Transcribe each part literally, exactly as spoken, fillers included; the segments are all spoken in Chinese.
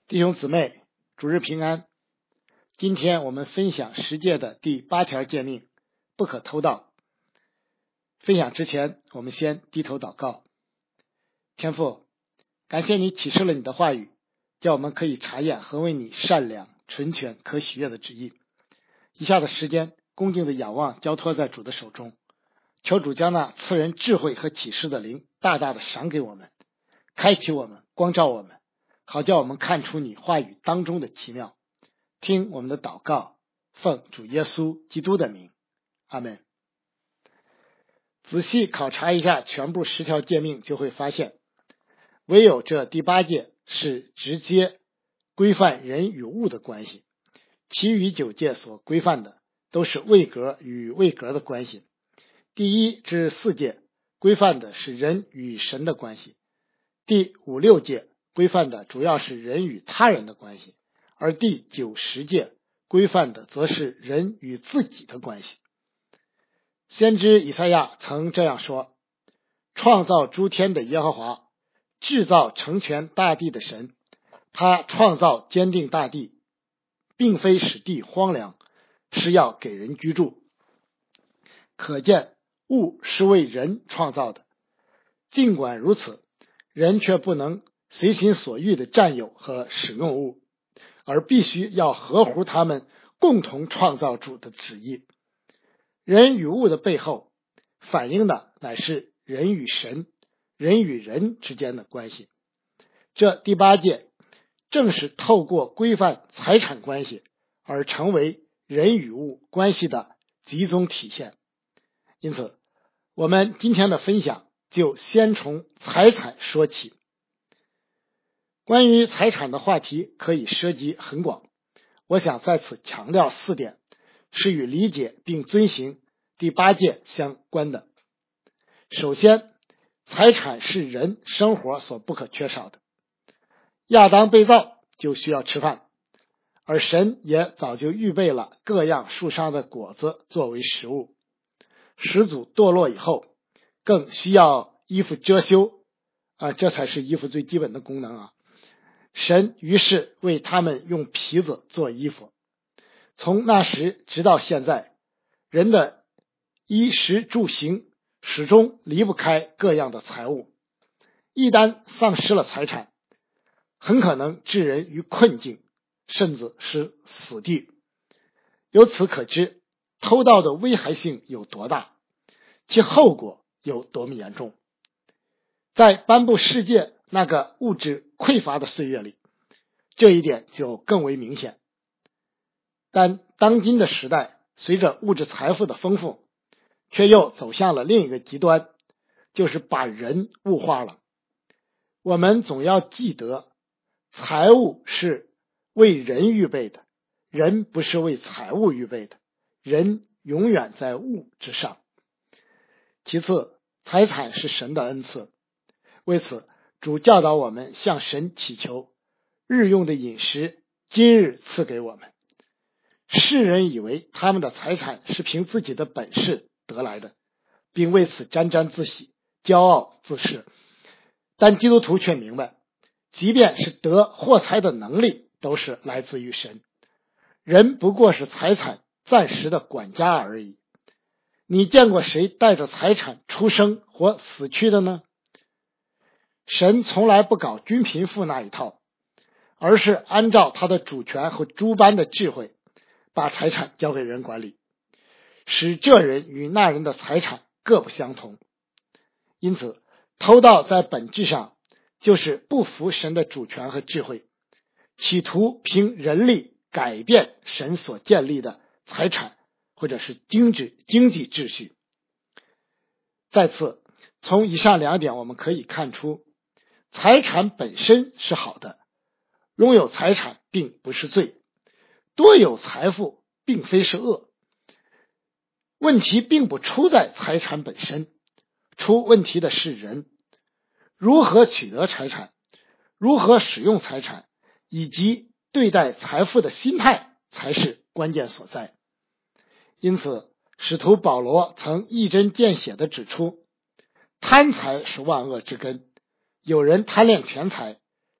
弟兄姊妹，主日平安。今天我们分享十诫的第八条诫命，不可偷盗。分享之前，我们先低头祷告。天父，感谢你启示了你的话语，叫我们可以查验何为你善良、纯全、可喜悦的旨意。以下的时间，恭敬的仰望交托在主的手中，求主将那赐人智慧和启示的灵大大的赏给我们，开启我们，光照我们，好叫我们看出你话语当中的奇妙。听我们的祷告，奉主耶稣基督的名，阿们。仔细考察一下全部十条诫命，就会发现，唯有这第八诫是直接规范人与物的关系，其余九诫所规范的都是位格与位格的关系。第一至四诫规范的是人与神的关系，第五六诫规范的主要是人与他人的关系，而第九十诫规范的则是人与自己的关系。先知以赛亚曾这样说：创造诸天的耶和华，制造成全大地的神，他创造坚定大地，并非使地荒凉，是要给人居住。可见物是为人创造的，尽管如此，人却不能随心所欲地占有和使用物，而必须要合乎他们共同创造主的旨意。人与物的背后反映的乃是人与神、人与人之间的关系。这第八诫正是透过规范财产关系而成为人与物关系的集中体现。因此，我们今天的分享就先从财产说起。关于财产的话题可以涉及很广，我想在此强调四点，是与理解并遵行第八诫相关的。首先，财产是人生活所不可缺少的。亚当被造就需要吃饭，而神也早就预备了各样树上的果子作为食物。始祖堕落以后，更需要衣服遮羞啊，这才是衣服最基本的功能啊。神于是为他们用皮子做衣服。从那时直到现在，人的衣食住行始终离不开各样的财物。一旦丧失了财产，很可能置人于困境，甚至是死地。由此可知，偷盗的危害性有多大，其后果有多么严重。在颁布世界那个物质匮乏的岁月里，这一点就更为明显。但当今的时代，随着物质财富的丰富，却又走向了另一个极端，就是把人物化了。我们总要记得，财物是为人预备的，人不是为财物预备的，人永远在物之上。其次，财产是神的恩赐，为此主教导我们向神祈求，日用的饮食今日赐给我们。世人以为他们的财产是凭自己的本事得来的，并为此沾沾自喜，骄傲自恃。但基督徒却明白，即便是得获财的能力，都是来自于神。人不过是财产暂时的管家而已。你见过谁带着财产出生或死去的呢？神从来不搞均贫富那一套，而是按照他的主权和诸般的智慧，把财产交给人管理，使这人与那人的财产各不相同。因此，偷盗在本质上就是不服神的主权和智慧，企图凭人力改变神所建立的财产或者是经济经济秩序。再次，从以上两点我们可以看出，财产本身是好的，拥有财产并不是罪，多有财富并非是恶。问题并不出在财产本身，出问题的是人。如何取得财产，如何使用财产，以及对待财富的心态才是关键所在。因此，使徒保罗曾一针见血地指出，贪财是万恶之根。有人贪恋钱财，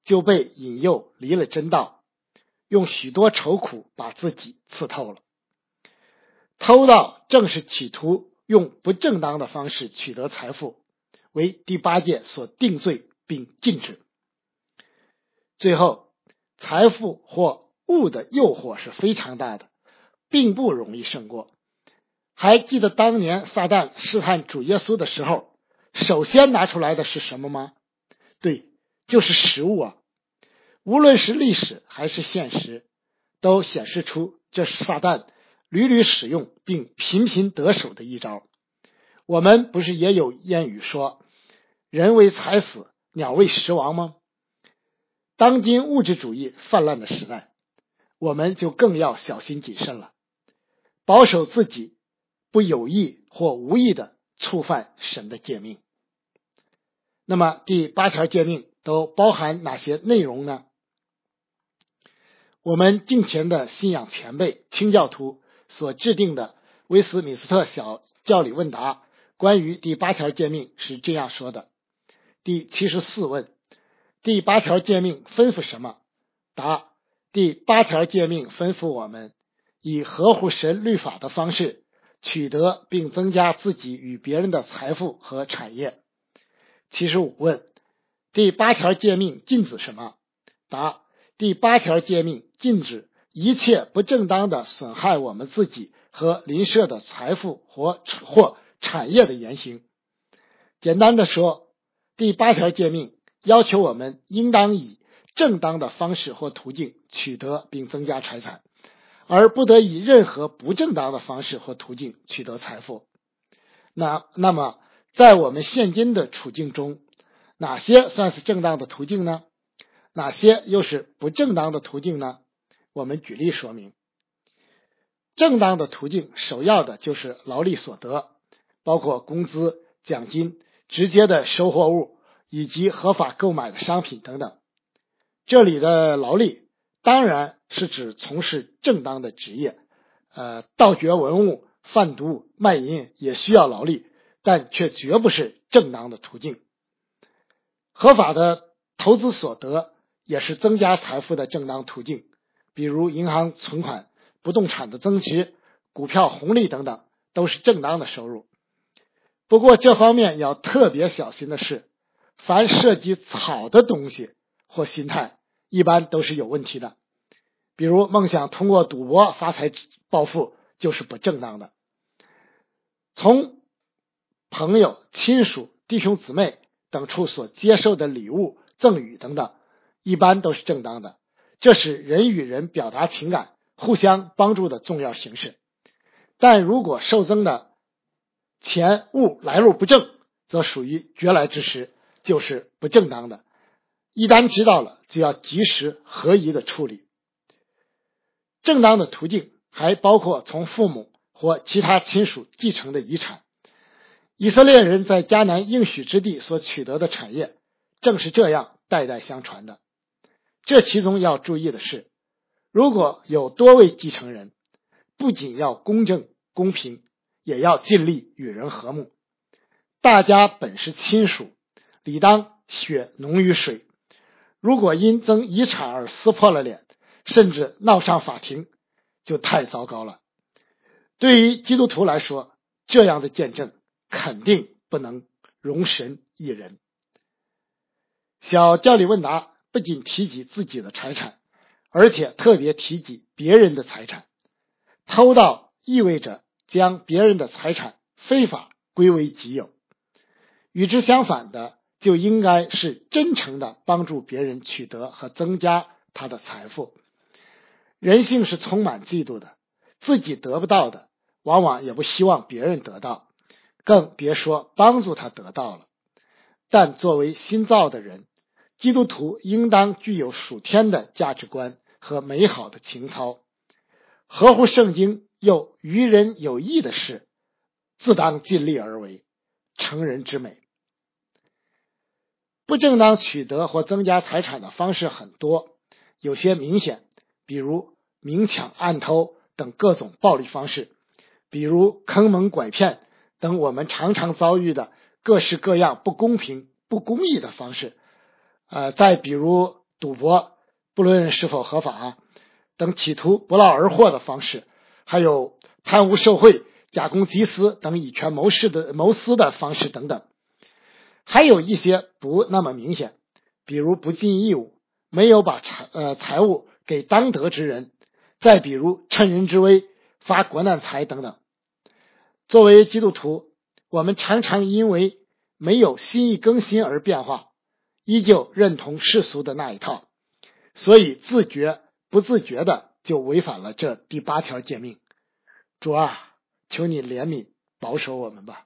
就被引诱离了真道，用许多愁苦把自己刺透了。偷盗正是企图用不正当的方式取得财富，为第八戒所定罪并禁止。最后，财富或物的诱惑是非常大的，并不容易胜过。还记得当年撒旦试探主耶稣的时候，首先拿出来的是什么吗？对，就是食物啊。无论是历史还是现实，都显示出这是撒旦屡屡使用并频频得手的一招。我们不是也有谚语说人为财死，鸟为食亡吗？当今物质主义泛滥的时代，我们就更要小心谨慎了，保守自己不有意或无意的触犯神的诫命。那么第八条诫命都包含哪些内容呢？我们敬虔的信仰前辈清教徒所制定的威斯敏斯特小教理问答关于第八条诫命是这样说的。第七十四问：第八条诫命吩咐什么？答：第八条诫命吩咐我们以合乎神律法的方式取得并增加自己与别人的财富和产业。七十五问：第八条诫命禁止什么？答：第八条诫命禁止一切不正当的损害我们自己和邻舍的财富或或产业的言行。简单的说，第八条诫命要求我们应当以正当的方式或途径取得并增加财产，而不得以任何不正当的方式或途径取得财富。那那么在我们现今的处境中，哪些算是正当的途径呢？哪些又是不正当的途径呢？我们举例说明。正当的途径首要的就是劳力所得，包括工资、奖金、直接的收获物以及合法购买的商品等等。这里的劳力当然是指从事正当的职业，呃，盗掘文物、贩毒、卖淫也需要劳力，但却绝不是正当的途径。合法的投资所得也是增加财富的正当途径，比如银行存款、不动产的增值、股票红利等等，都是正当的收入。不过这方面要特别小心的是，凡涉及草的东西或心态，一般都是有问题的。比如梦想通过赌博发财暴富，就是不正当的。从朋友、亲属、弟兄姊妹等处所接受的礼物、赠与等等，一般都是正当的。这是人与人表达情感、互相帮助的重要形式。但如果受赠的钱物来路不正，则属于绝来之食，就是不正当的。一旦知道了，就要及时合宜的处理。正当的途径还包括从父母或其他亲属继承的遗产。以色列人在迦南应许之地所取得的产业，正是这样代代相传的。这其中要注意的是，如果有多位继承人，不仅要公正公平，也要尽力与人和睦。大家本是亲属，理当血浓于水。如果因争遗产而撕破了脸，甚至闹上法庭，就太糟糕了。对于基督徒来说，这样的见证肯定不能容神一人。小教理问答不仅提及自己的财产，而且特别提及别人的财产。偷盗意味着将别人的财产非法归为己有，与之相反的，就应该是真诚的帮助别人取得和增加他的财富。人性是充满嫉妒的，自己得不到的，往往也不希望别人得到，更别说帮助他得到了。但作为新造的人，基督徒应当具有属天的价值观和美好的情操，合乎圣经又于人有益的事，自当尽力而为，成人之美。不正当取得或增加财产的方式很多，有些明显，比如明抢暗偷等各种暴力方式，比如坑蒙拐骗等我们常常遭遇的各式各样不公平不公义的方式，呃，再比如赌博，不论是否合法等企图不劳而获的方式，还有贪污受贿、假公济私等以权谋私的谋私的方式等等。还有一些不那么明显，比如不尽义务，没有把财呃财物给当得之人，再比如趁人之危发国难财等等。作为基督徒，我们常常因为没有心意更新而变化，依旧认同世俗的那一套，所以自觉不自觉的就违反了这第八条诫命。主啊，求你怜悯保守我们吧。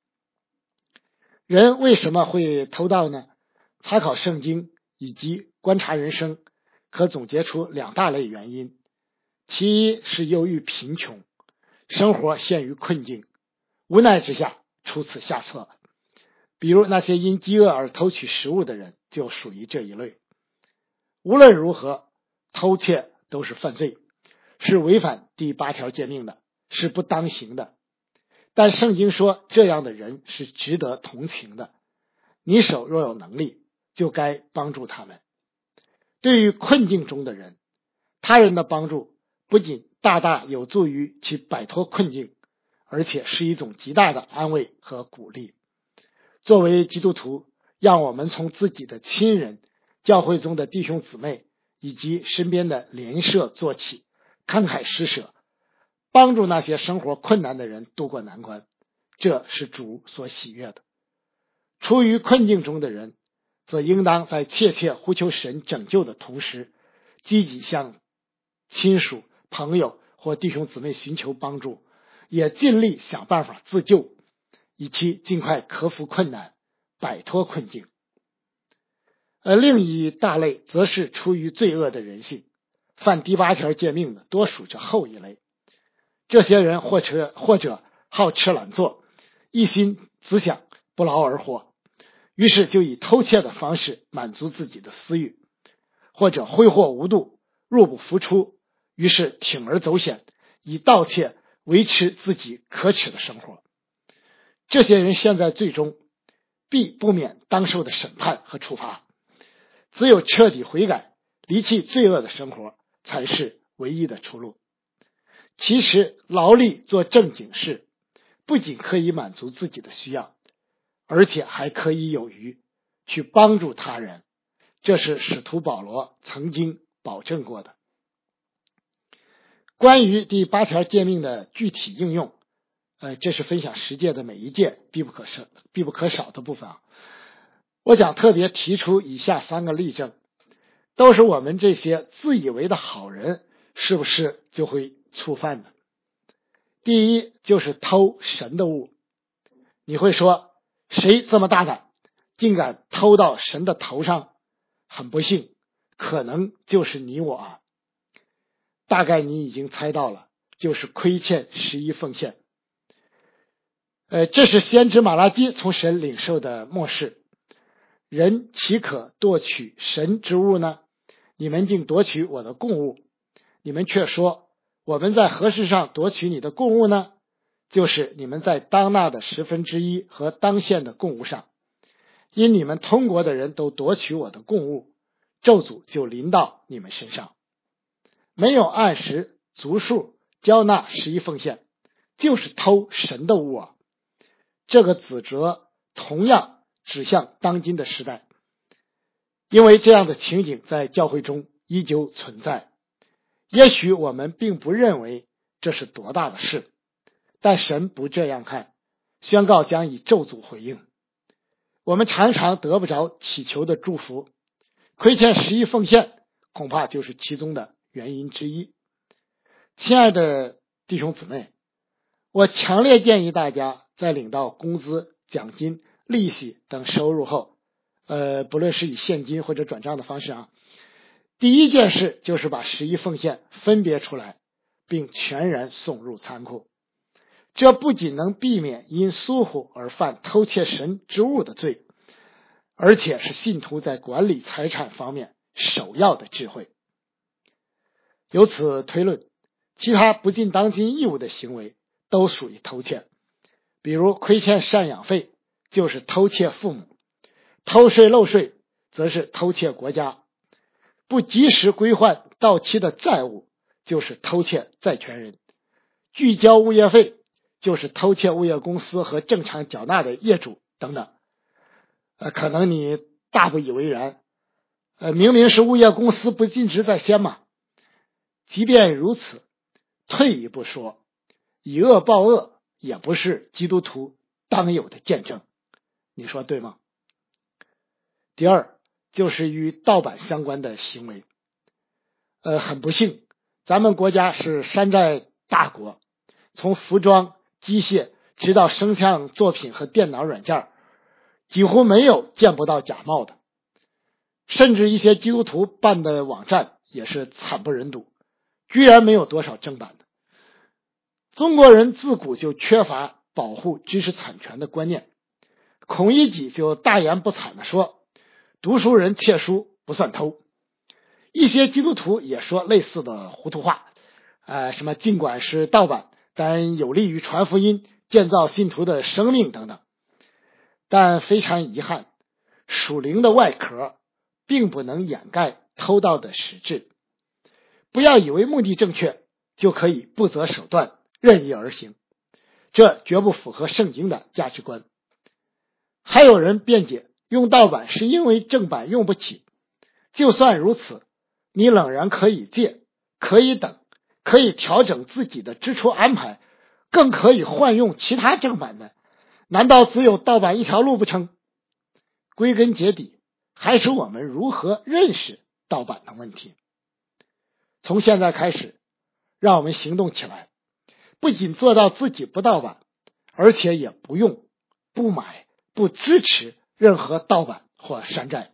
人为什么会偷盗呢？参考圣经以及观察人生，可总结出两大类原因。其一是由于贫穷，生活陷于困境，无奈之下出此下策。比如那些因饥饿而偷取食物的人就属于这一类。无论如何，偷窃都是犯罪，是违反第八条诫命的，是不当行的。但圣经说这样的人是值得同情的，你手若有能力，就该帮助他们。对于困境中的人，他人的帮助不仅大大有助于其摆脱困境，而且是一种极大的安慰和鼓励。作为基督徒，让我们从自己的亲人、教会中的弟兄姊妹以及身边的邻舍做起，慷慨施舍，帮助那些生活困难的人渡过难关，这是主所喜悦的。处于困境中的人，则应当在切切呼求神拯救的同时，积极向亲属、朋友或弟兄姊妹寻求帮助，也尽力想办法自救，以期尽快克服困难，摆脱困境。而另一大类则是出于罪恶的人性，犯第八条诫命的多属这后一类。这些人或者或者好吃懒做，一心只想不劳而获，于是就以偷窃的方式满足自己的私欲，或者挥霍无度，入不敷出，于是铤而走险，以盗窃维持自己可耻的生活。这些人现在最终必不免当受的审判和处罚，只有彻底悔改，离弃罪恶的生活，才是唯一的出路。其实劳力做正经事，不仅可以满足自己的需要，而且还可以有余去帮助他人，这是使徒保罗曾经保证过的。关于第八条诫命的具体应用，呃，这是分享十诫的每一诫必不可少、必不可少的部分啊。我想特别提出以下三个例证，都是我们这些自以为的好人是不是就会触犯的。第一就是偷神的物。你会说，谁这么大胆，竟敢偷到神的头上？很不幸，可能就是你我啊。大概你已经猜到了，就是亏欠十一奉献。呃，这是先知马拉基从神领受的默示。人岂可夺取神之物呢？你们竟夺取我的供物。你们却说，我们在何事上夺取你的供物呢？就是你们在当纳的十分之一和当献的供物上。因你们通国的人都夺取我的供物，咒诅就临到你们身上。没有按时足数交纳十一奉献，就是偷神的物啊。这个指责同样指向当今的时代，因为这样的情景在教会中依旧存在。也许我们并不认为这是多大的事，但神不这样看，宣告将以咒诅回应。我们常常得不着祈求的祝福，亏欠十一奉献恐怕就是其中的原因之一。亲爱的弟兄姊妹，我强烈建议大家在领到工资、奖金、利息等收入后，呃，不论是以现金或者转账的方式啊，第一件事就是把十一奉献分别出来，并全然送入仓库。这不仅能避免因疏忽而犯偷窃神之物的罪，而且是信徒在管理财产方面首要的智慧。由此推论，其他不尽当今义务的行为都属于偷窃，比如亏欠赡养费就是偷窃父母，偷税漏税则是偷窃国家， 不及时归还到期的债务就是偷窃债权人，拒交物业费就是偷窃物业公司和正常缴纳的业主等等。呃，可能你大不以为然，呃，明明是物业公司不尽职在先嘛。即便如此，退一步说，以恶报恶也不是基督徒当有的见证，你说对吗？第二，就是与盗版相关的行为。呃，很不幸，咱们国家是山寨大国，从服装、机械直到声像作品和电脑软件，几乎没有见不到假冒的。甚至一些基督徒办的网站也是惨不忍睹，居然没有多少正版的。中国人自古就缺乏保护知识产权的观念，孔乙己就大言不惭地说，读书人窃书不算偷。一些基督徒也说类似的糊涂话，呃，什么尽管是盗版，但有利于传福音、建造信徒的生命等等。但非常遗憾，属灵的外壳并不能掩盖偷盗的实质。不要以为目的正确就可以不择手段任意而行，这绝不符合圣经的价值观。还有人辩解用盗版是因为正版用不起，就算如此，你仍然可以借，可以等，可以调整自己的支出安排，更可以换用其他正版的，难道只有盗版一条路不成？归根结底，还是我们如何认识盗版的问题。从现在开始，让我们行动起来，不仅做到自己不盗版，而且也不用、不买、不支持任何盗版或山寨。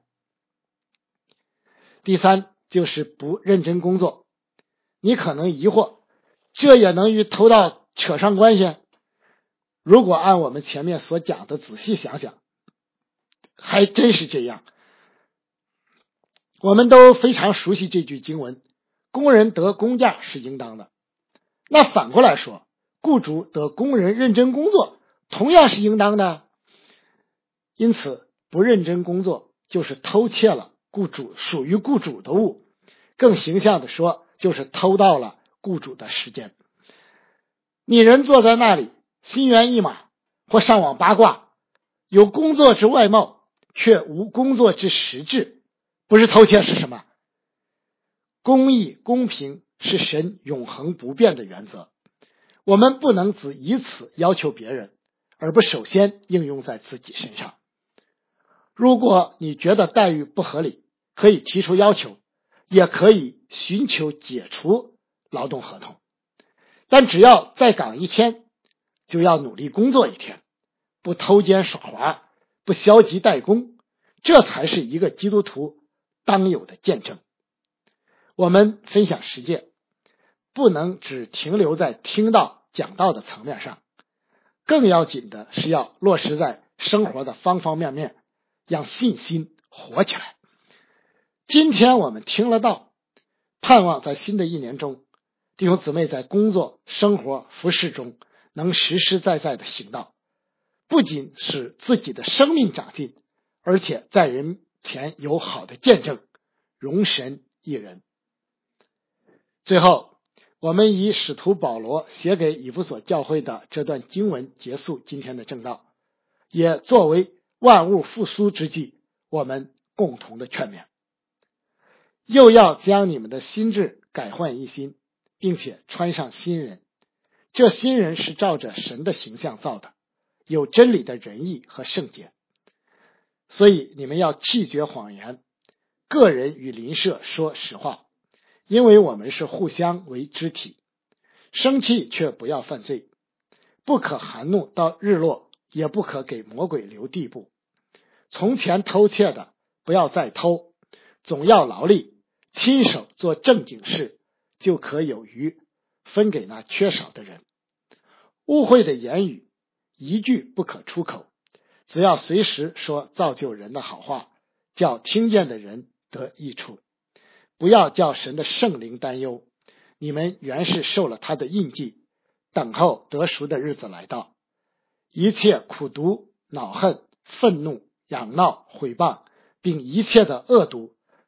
第三，就是不认真工作。你可能疑惑，这也能与偷盗扯上关系？如果按我们前面所讲的仔细想想，还真是这样。我们都非常熟悉这句经文，工人得工价是应当的。那反过来说，雇主得工人认真工作同样是应当的。因此，不认真工作就是偷窃了雇主属于雇主的物，更形象的说，就是偷盗了雇主的时间。你人坐在那里心猿意马，或上网八卦，有工作之外貌，却无工作之实质，不是偷窃是什么？公义公平是神永恒不变的原则，我们不能只以此要求别人，而不首先应用在自己身上。如果你觉得待遇不合理，可以提出要求，也可以寻求解除劳动合同，但只要在岗一天，就要努力工作一天，不偷奸耍滑，不消极怠工，这才是一个基督徒当有的见证。我们分享实践，不能只停留在听到讲道的层面上，更要紧的是要落实在生活的方方面面，让信心活起来。今天我们听了道，盼望在新的一年中，弟兄姊妹在工作、生活、服事中能实实在在的行道，不仅使自己的生命长进，而且在人前有好的见证，荣神益人。最后，我们以使徒保罗写给以弗所教会的这段经文结束今天的正道，也作为万物复苏之际我们共同的劝勉。又要将你们的心志改换一新，并且穿上新人。这新人是照着神的形象造的，有真理的仁义和圣洁。所以你们要弃绝谎言，个人与邻舍说实话，因为我们是互相为肢体。生气却不要犯罪，不可含怒到日落，也不可给魔鬼留地步。从前偷窃的不要再偷，总要劳力，亲手做正经事，就可有余，分给那缺少的人。污秽的言语一句不可出口，只要随时说造就人的好话，叫听见的人得益处。不要叫神的圣灵担忧，你们原是受了他的印记，等候得赎的日子来到。一切苦毒、恼恨、愤怒、嚷闹、毁谤，并一切的恶毒，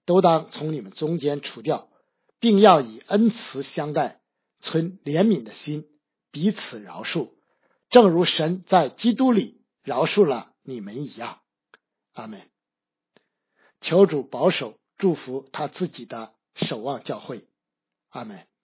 都当从你们中间除掉，并要以恩慈相待，存怜悯的心，彼此饶恕，正如神在基督里饶恕了你们一样。阿们。求主保守祝福他自己的守望教会。阿们。